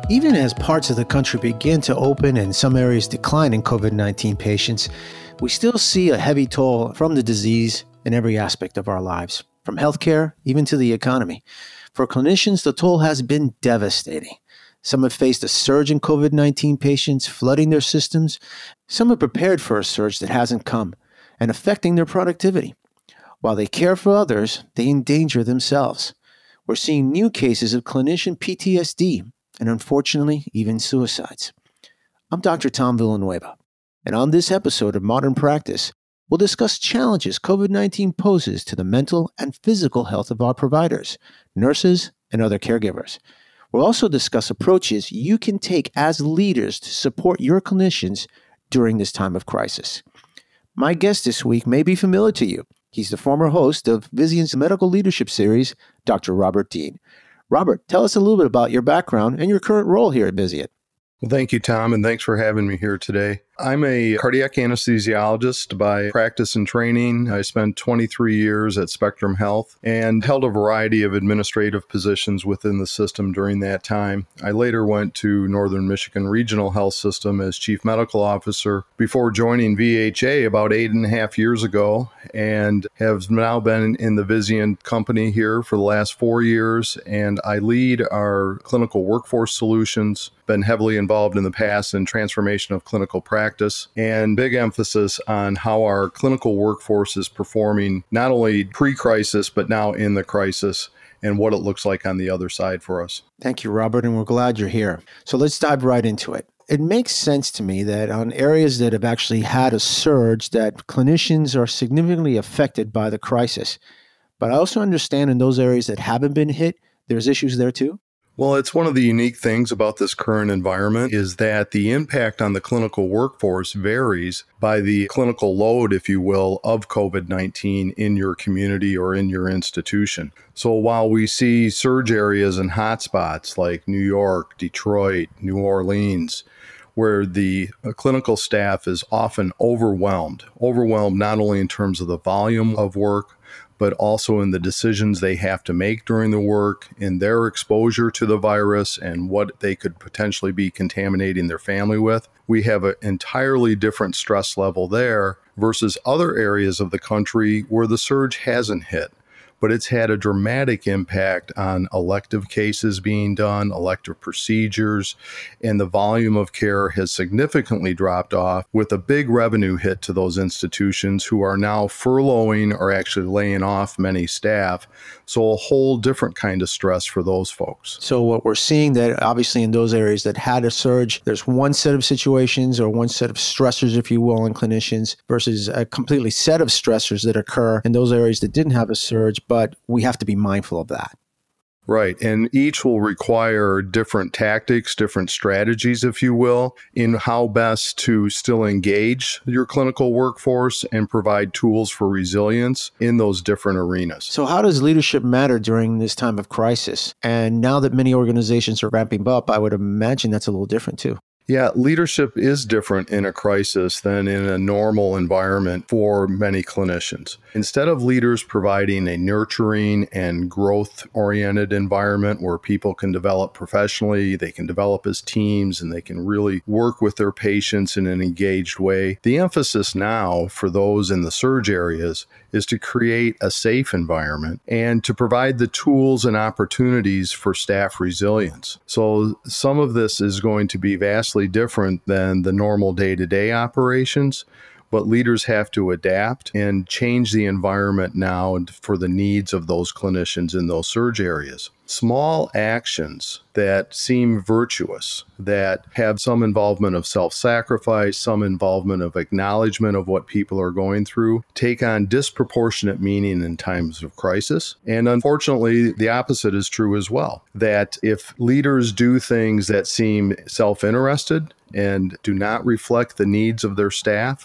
Even as parts of the country begin to open and some areas decline in COVID-19 patients, we still see a heavy toll from the disease in every aspect of our lives, from healthcare even to the economy. For clinicians, the toll has been devastating. Some have faced a surge in COVID-19 patients, flooding their systems. Some have prepared for a surge that hasn't come and affecting their productivity. While they care for others, they endanger themselves. We're seeing new cases of clinician PTSD and unfortunately, even suicides. I'm Dr. Tom Villanueva, and on this episode of Modern Practice, we'll discuss challenges COVID-19 poses to the mental and physical health of our providers, nurses, and other caregivers. We'll also discuss approaches you can take as leaders to support your clinicians during this time of crisis. My guest this week may be familiar to you. He's the former host of Vizient's Medical Leadership Series, Dr. Robert Dean. Robert, tell us a little bit about your background and your current role here at Vizient. Well, thank you, Tom, and thanks for having me here today. I'm a cardiac anesthesiologist by practice and training. I spent 23 years at Spectrum Health and held a variety of administrative positions within the system during that time. I later went to Northern Michigan Regional Health System as Chief Medical Officer before joining VHA about 8.5 years ago, and have now been in the Vizient company here for the last 4 years, and I lead our clinical workforce solutions, been heavily involved in the past in transformation of clinical practice, and big emphasis on how our clinical workforce is performing not only pre-crisis, but now in the crisis, and what it looks like on the other side for us. Thank you, Robert, and we're glad you're here. So let's dive right into it. It makes sense to me that on areas that have actually had a surge, that clinicians are significantly affected by the crisis. But I also understand in those areas that haven't been hit, there's issues there too. Well, it's one of the unique things about this current environment is that the impact on the clinical workforce varies by the clinical load, if you will, of COVID-19 in your community or in your institution. So while we see surge areas and hotspots like New York, Detroit, New Orleans, where the clinical staff is often overwhelmed not only in terms of the volume of work, but also in the decisions they have to make during the work, in their exposure to the virus and what they could potentially be contaminating their family with. We have an entirely different stress level there versus other areas of the country where the surge hasn't hit. But it's had a dramatic impact on elective cases being done, elective procedures, and the volume of care has significantly dropped off with a big revenue hit to those institutions who are now furloughing or actually laying off many staff. So a whole different kind of stress for those folks. So what we're seeing that obviously in those areas that had a surge, there's one set of situations or one set of stressors, if you will, in clinicians versus a completely set of stressors that occur in those areas that didn't have a surge. But we have to be mindful of that. Right. And each will require different tactics, different strategies, if you will, in how best to still engage your clinical workforce and provide tools for resilience in those different arenas. So how does leadership matter during this time of crisis? And now that many organizations are ramping up, I would imagine that's a little different too. Yeah, leadership is different in a crisis than in a normal environment for many clinicians. Instead of leaders providing a nurturing and growth-oriented environment where people can develop professionally, they can develop as teams, and they can really work with their patients in an engaged way, the emphasis now for those in the surge areas is to create a safe environment and to provide the tools and opportunities for staff resilience. So some of this is going to be vastly different than the normal day-to-day operations, but leaders have to adapt and change the environment now for the needs of those clinicians in those surge areas. Small actions that seem virtuous, that have some involvement of self-sacrifice, some involvement of acknowledgement of what people are going through, take on disproportionate meaning in times of crisis. And unfortunately, the opposite is true as well, that if leaders do things that seem self-interested and do not reflect the needs of their staff,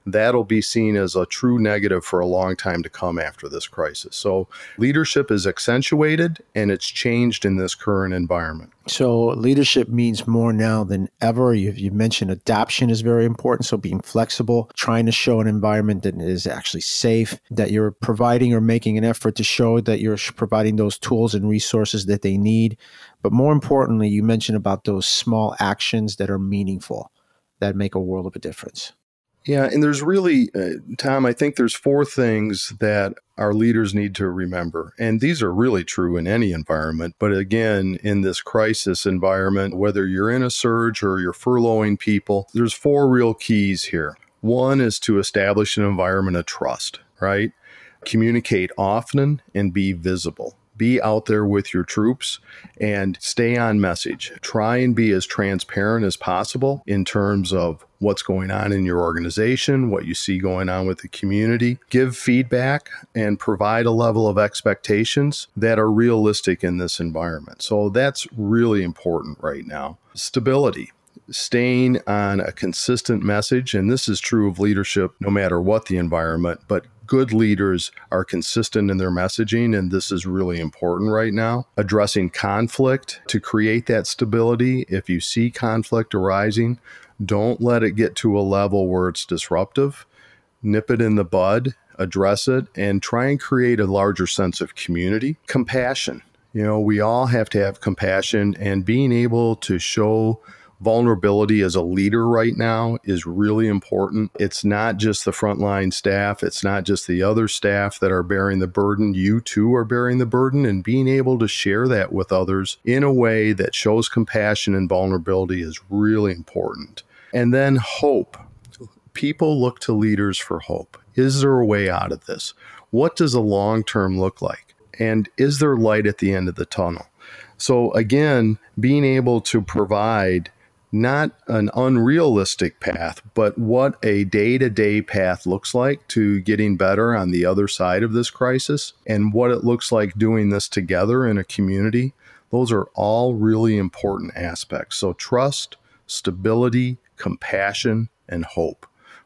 that'll be seen as a true negative for a long time to come after this crisis. So leadership is accentuated and it's changed in this current environment. So leadership means more now than ever. You mentioned adaptation is very important. So being flexible, trying to show an environment that is actually safe, that you're providing or making an effort to show that you're providing those tools and resources that they need. But more importantly, you mentioned about those small actions that are meaningful, that make a world of a difference. Yeah, and there's really, Tom, I think there's 4 things that our leaders need to remember. And these are really true in any environment. But again, in this crisis environment, whether you're in a surge or you're furloughing people, there's 4 real keys here. One is to establish an environment of trust, right? Communicate often and be visible. Be out there with your troops and stay on message. Try and be as transparent as possible in terms of what's going on in your organization, what you see going on with the community. Give feedback and provide a level of expectations that are realistic in this environment. So that's really important right now. Stability. Staying on a consistent message, and this is true of leadership no matter what the environment, but good leaders are consistent in their messaging, and this is really important right now. Addressing conflict to create that stability. If you see conflict arising, don't let it get to a level where it's disruptive. Nip it in the bud, address it, and try and create a larger sense of community. Compassion. We all have to have compassion, and being able to show vulnerability as a leader right now is really important. It's not just the frontline staff. It's not just the other staff that are bearing the burden. You too are bearing the burden, and being able to share that with others in a way that shows compassion and vulnerability is really important. And then hope. People look to leaders for hope. Is there a way out of this? What does a long term look like? And is there light at the end of the tunnel? So again, being able to provide not an unrealistic path, but what a day-to-day path looks like to getting better on the other side of this crisis, and what it looks like doing this together in a community. Those are all really important aspects. So trust, stability, compassion, and hope.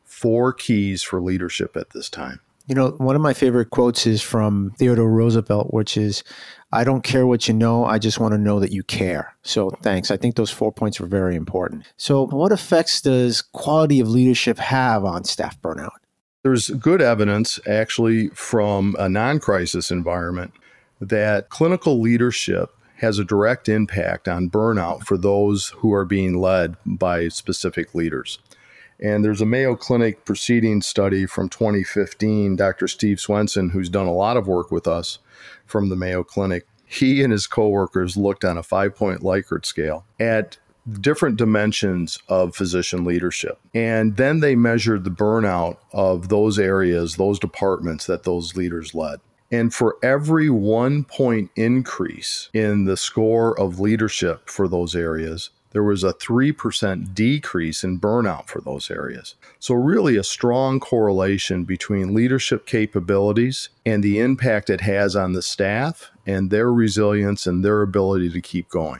4 keys for leadership at this time. One of my favorite quotes is from Theodore Roosevelt, which is, "I don't care what you know, I just want to know that you care." So thanks. I think those 4 points are very important. So what effects does quality of leadership have on staff burnout? There's good evidence actually from a non-crisis environment that clinical leadership has a direct impact on burnout for those who are being led by specific leaders. And there's a Mayo Clinic proceedings study from 2015, Dr. Steve Swenson, who's done a lot of work with us from the Mayo Clinic. He and his coworkers looked on a 5-point Likert scale at different dimensions of physician leadership. And then they measured the burnout of those areas, those departments that those leaders led. And for every 1-point increase in the score of leadership for those areas, there was a 3% decrease in burnout for those areas. So really a strong correlation between leadership capabilities and the impact it has on the staff and their resilience and their ability to keep going.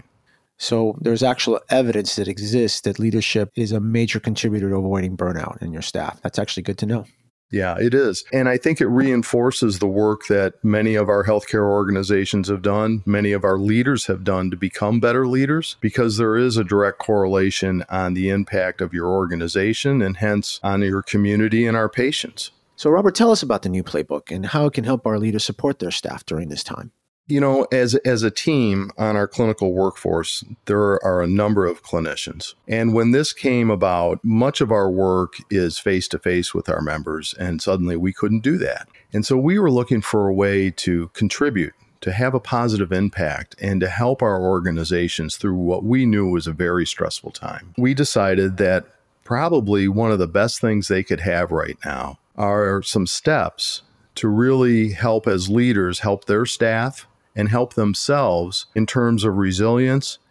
So there's actual evidence that exists that leadership is a major contributor to avoiding burnout in your staff. That's actually good to know. Yeah, it is. And I think it reinforces the work that many of our healthcare organizations have done, many of our leaders have done to become better leaders, because there is a direct correlation on the impact of your organization and hence on your community and our patients. So Robert, tell us about the new playbook and how it can help our leaders support their staff during this time. As a team on our clinical workforce, there are a number of clinicians. And when this came about, much of our work is face-to-face with our members, and suddenly we couldn't do that. And so we were looking for a way to contribute, to have a positive impact, and to help our organizations through what we knew was a very stressful time. We decided that probably one of the best things they could have right now are some steps to really help as leaders, help their staff, and help themselves in terms of resilience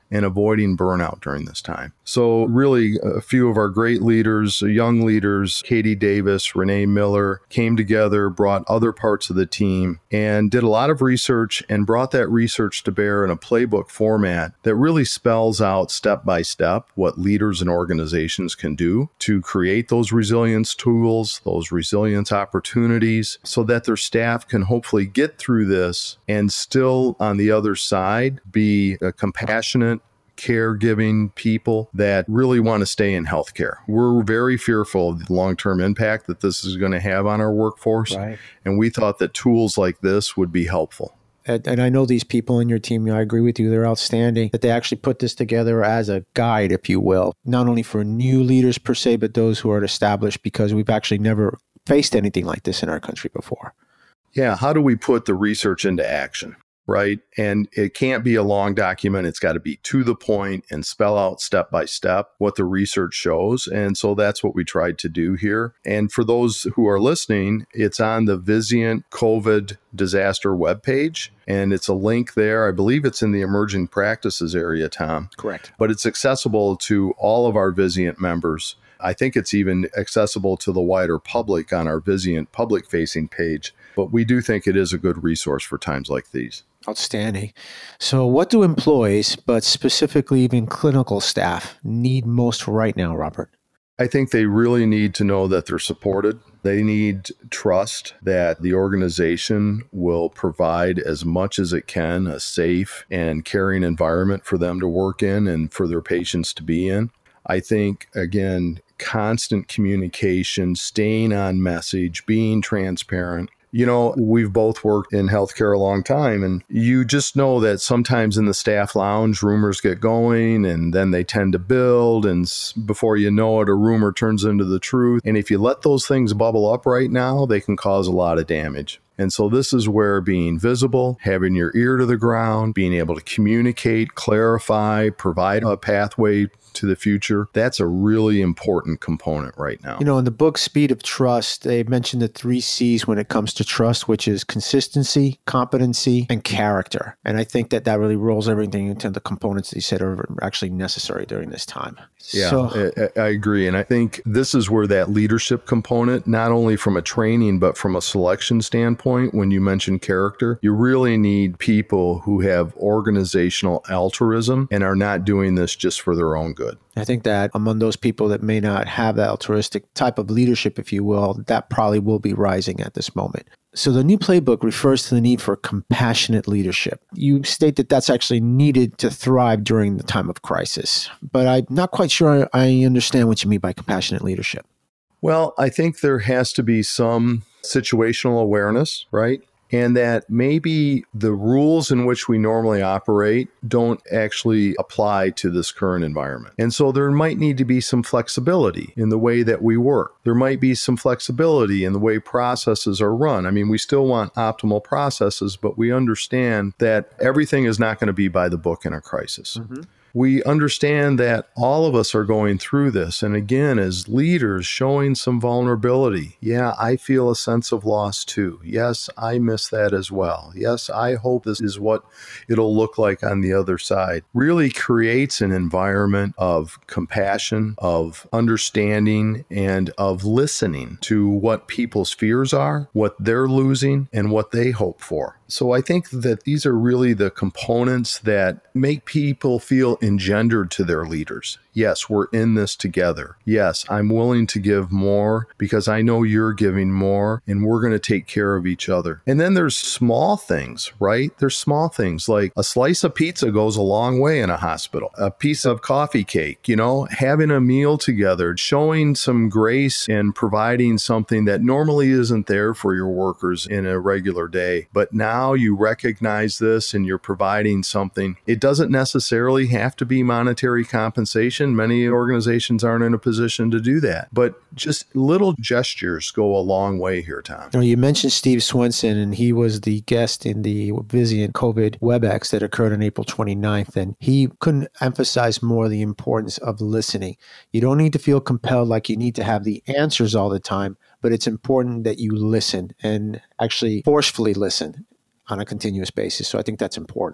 and avoiding burnout during this time. So really, a few of our great leaders, young leaders, Katie Davis, Renee Miller, came together, brought other parts of the team, and did a lot of research and brought that research to bear in a playbook format that really spells out step by step what leaders and organizations can do to create those resilience tools, those resilience opportunities, so that their staff can hopefully get through this and still on the other side be a compassionate, caregiving people that really want to stay in healthcare. We're very fearful of the long-term impact that this is going to have on our workforce. Right. And we thought that tools like this would be helpful. And I know these people in your team, I agree with you, they're outstanding, that they actually put this together as a guide, if you will, not only for new leaders per se, but those who are established, because we've actually never faced anything like this in our country before. Yeah, how do we put the research into action? Right? And it can't be a long document. It's got to be to the point and spell out step by step what the research shows. And so that's what we tried to do here. And for those who are listening, it's on the Vizient COVID disaster webpage. And it's a link there. I believe it's in the emerging practices area, Tom. Correct. But it's accessible to all of our Vizient members. I think it's even accessible to the wider public on our Vizient public-facing page. But we do think it is a good resource for times like these. Outstanding. So what do employees, but specifically even clinical staff, need most right now, Robert? I think they really need to know that they're supported. They need trust that the organization will provide as much as it can a safe and caring environment for them to work in and for their patients to be in. I think, again, constant communication, staying on message, being transparent. You know, we've both worked in healthcare a long time, and you just know that sometimes in the staff lounge, rumors get going and then they tend to build. And before you know it, a rumor turns into the truth. And if you let those things bubble up right now, they can cause a lot of damage. And so this is where being visible, having your ear to the ground, being able to communicate, clarify, provide a pathway to the future, that's a really important component right now. You know, in the book, Speed of Trust, they mentioned the 3 C's when it comes to trust, which is consistency, competency, and character. And I think that really rolls everything into the components that you said are actually necessary during this time. Yeah, so, I agree. And I think this is where that leadership component, not only from a training, but from a selection standpoint, when you mention character, you really need people who have organizational altruism and are not doing this just for their own good. I think that among those people that may not have that altruistic type of leadership, if you will, that probably will be rising at this moment. So the new playbook refers to the need for compassionate leadership. You state that that's actually needed to thrive during the time of crisis, but I'm not quite sure I understand what you mean by compassionate leadership. Well, I think there has to be some situational awareness, right? And that maybe the rules in which we normally operate don't actually apply to this current environment. And so there might need to be some flexibility in the way that we work. There might be some flexibility in the way processes are run. I mean, we still want optimal processes, but we understand that everything is not going to be by the book in a crisis. Mm-hmm. We understand that all of us are going through this. And again, as leaders, showing some vulnerability. Yeah, I feel a sense of loss too. Yes, I miss that as well. Yes, I hope this is what it'll look like on the other side. Really creates an environment of compassion, of understanding, and of listening to what people's fears are, what they're losing, and what they hope for. So I think that these are really the components that make people feel engendered to their leaders. Yes, we're in this together. Yes, I'm willing to give more because I know you're giving more and we're going to take care of each other. And then there's small things, right? There's small things like a slice of pizza goes a long way in a hospital. A piece of coffee cake, having a meal together, showing some grace and providing something that normally isn't there for your workers in a regular day. But now you recognize this and you're providing something. It doesn't necessarily have to be monetary compensation. Many organizations aren't in a position to do that, but just little gestures go a long way here, Tom. You mentioned Steve Swenson, and he was the guest in the Vizient COVID WebEx that occurred on April 29th, and he couldn't emphasize more the importance of listening. You don't need to feel compelled like you need to have the answers all the time, but it's important that you listen and actually forcefully listen on a continuous basis. So I think that's important.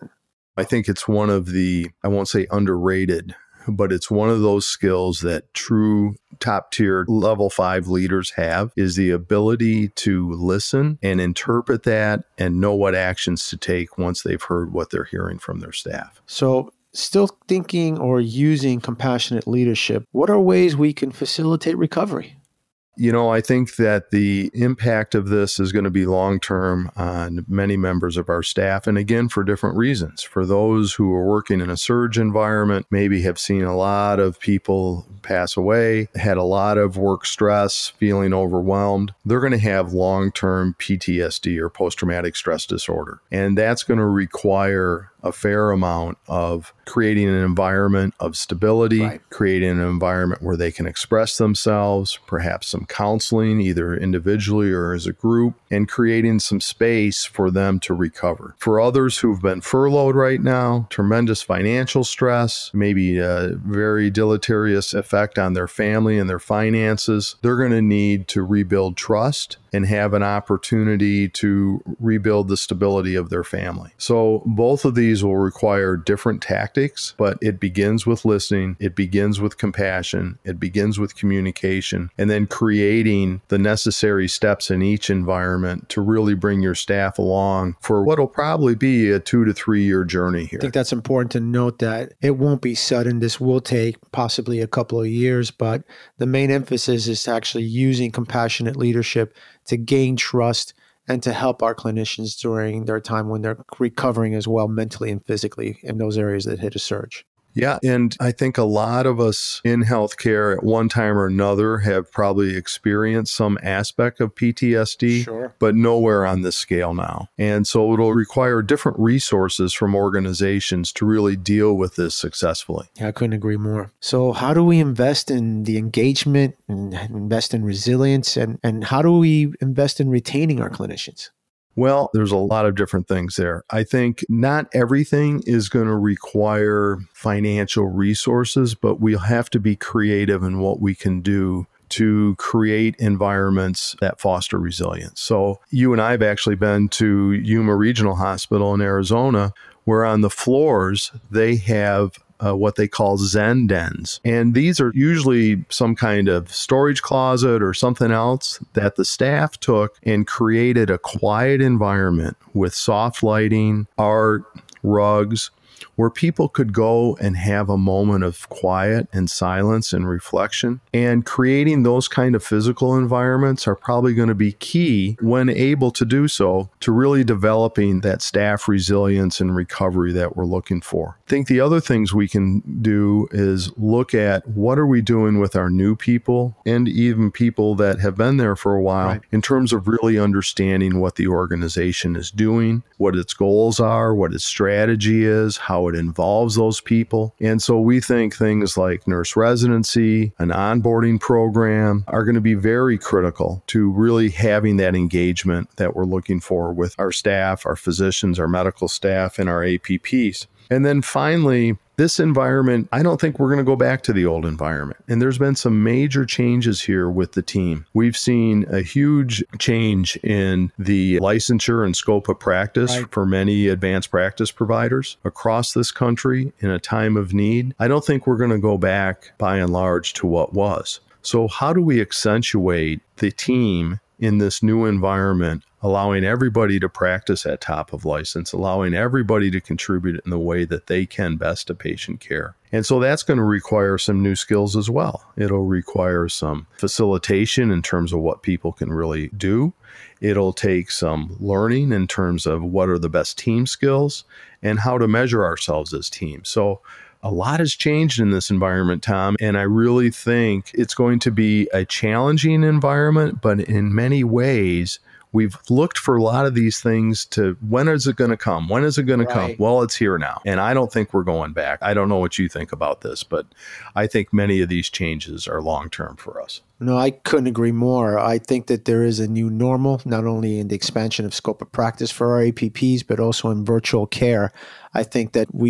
I think it's one of the, I won't say underrated, but it's one of those skills that true top tier level 5 leaders have, is the ability to listen and interpret that and know what actions to take once they've heard what they're hearing from their staff. So still thinking or using compassionate leadership, what are ways we can facilitate recovery? I think that the impact of this is going to be long-term on many members of our staff. And again, for different reasons. For those who are working in a surge environment, maybe have seen a lot of people pass away, had a lot of work stress, feeling overwhelmed, they're going to have long-term PTSD or post-traumatic stress disorder. And that's going to require a fair amount of creating an environment of stability, right, creating an environment where they can express themselves, perhaps some counseling, either individually or as a group, and creating some space for them to recover. For others who've been furloughed right now, tremendous financial stress, maybe a very deleterious effect on their family and their finances, they're going to need to rebuild trust and have an opportunity to rebuild the stability of their family. So both of these will require different tactics, but it begins with listening, it begins with compassion, it begins with communication, and then creating the necessary steps in each environment to really bring your staff along for what will probably be a 2 to 3 year journey here. I think that's important to note that it won't be sudden. This will take possibly a couple of years, but the main emphasis is actually using compassionate leadership to gain trust and to help our clinicians during their time when they're recovering as well, mentally and physically, in those areas that hit a surge. Yeah, and I think a lot of us in healthcare at one time or another have probably experienced some aspect of PTSD, sure, but nowhere on this scale now. And so it'll require different resources from organizations to really deal with this successfully. Yeah, I couldn't agree more. So how do we invest in the engagement and invest in resilience, and how do we invest in retaining our clinicians? Well, there's a lot of different things there. I think not everything is going to require financial resources, but we'll have to be creative in what we can do to create environments that foster resilience. So you and I have actually been to Yuma Regional Hospital in Arizona, where on the floors they have what they call Zen dens. And these are usually some kind of storage closet or something else that the staff took and created a quiet environment with soft lighting, art, rugs, where people could go and have a moment of quiet and silence and reflection. And creating those kind of physical environments are probably going to be key when able to do so to really developing that staff resilience and recovery that we're looking for. I think the other things we can do is look at what are we doing with our new people and even people that have been there for a while, right, in terms of really understanding what the organization is doing, what its goals are, what its strategy is, how it involves those people. And so we think things like nurse residency, an onboarding program are going to be very critical to really having that engagement that we're looking for with our staff, our physicians, our medical staff, and our APPs. And then finally, this environment, I don't think we're going to go back to the old environment. And there's been some major changes here with the team. We've seen a huge change in the licensure and scope of practice, right, for many advanced practice providers across this country in a time of need. I don't think we're going to go back by and large to what was. So how do we accentuate the team in this new environment, allowing everybody to practice at top of license, allowing everybody to contribute in the way that they can best to patient care? And so that's going to require some new skills as well. It'll require some facilitation in terms of what people can really do. It'll take some learning in terms of what are the best team skills and how to measure ourselves as teams. So a lot has changed in this environment, Tom, and I really think it's going to be a challenging environment, but in many ways, we've looked for a lot of these things to, when is it going to come? When is it going to come? Well, it's here now. And I don't think we're going back. I don't know what you think about this, but I think many of these changes are long-term for us. No, I couldn't agree more. I think that there is a new normal, not only in the expansion of scope of practice for our APPs, but also in virtual care. I think that we've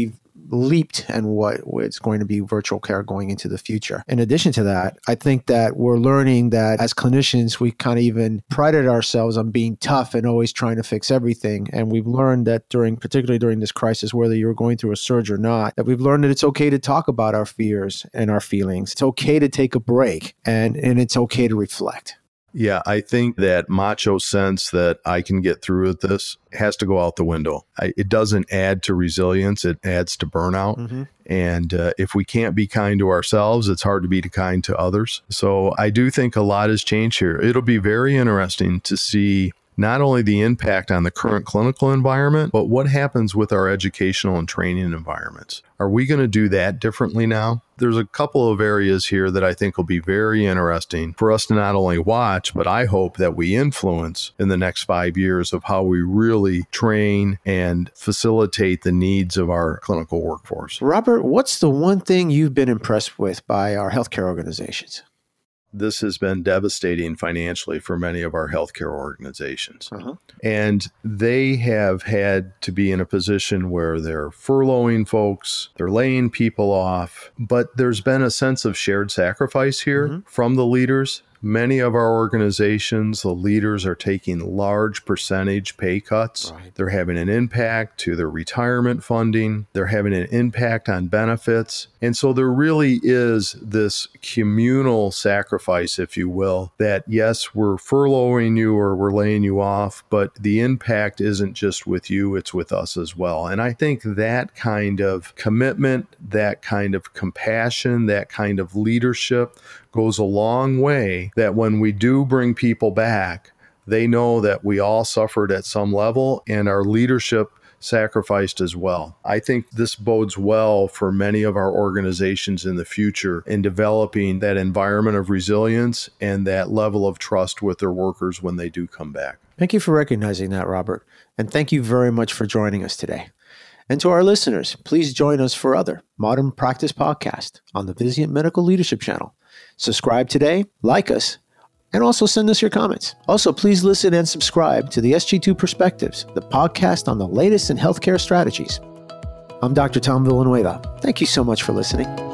leaped and what it's going to be virtual care going into the future. In addition to that, I think that we're learning that as clinicians, we kind of even prided ourselves on being tough and always trying to fix everything. And we've learned that particularly during this crisis, whether you're going through a surge or not, that we've learned that it's okay to talk about our fears and our feelings. It's okay to take a break and it's okay to reflect. Yeah, I think that macho sense that I can get through with this has to go out the window. It doesn't add to resilience. It adds to burnout. Mm-hmm. And if we can't be kind to ourselves, it's hard to be kind to others. So I do think a lot has changed here. It'll be very interesting to see not only the impact on the current clinical environment, but what happens with our educational and training environments. Are we going to do that differently now? There's a couple of areas here that I think will be very interesting for us to not only watch, but I hope that we influence in the next 5 years of how we really train and facilitate the needs of our clinical workforce. Robert, what's the one thing you've been impressed with by our healthcare organizations? This has been devastating financially for many of our healthcare organizations. And they have had to be in a position where they're furloughing folks, they're laying people off, but there's been a sense of shared sacrifice here from the leaders. Many of our organizations, the leaders are taking large percentage pay cuts. Right. They're having an impact to their retirement funding. They're having an impact on benefits. And so there really is this communal sacrifice, if you will, that yes, we're furloughing you or we're laying you off, but the impact isn't just with you, it's with us as well. And I think that kind of commitment, that kind of compassion, that kind of leadership goes a long way, that when we do bring people back, they know that we all suffered at some level and our leadership sacrificed as well. I think this bodes well for many of our organizations in the future in developing that environment of resilience and that level of trust with their workers when they do come back. Thank you for recognizing that, Robert. And thank you very much for joining us today. And to our listeners, please join us for other Modern Practice podcasts on the Vizient Medical Leadership Channel. Subscribe today, like us, and also send us your comments. Also, please listen and subscribe to the SG2 Perspectives, the podcast on the latest in healthcare strategies. I'm Dr. Tom Villanueva. Thank you so much for listening.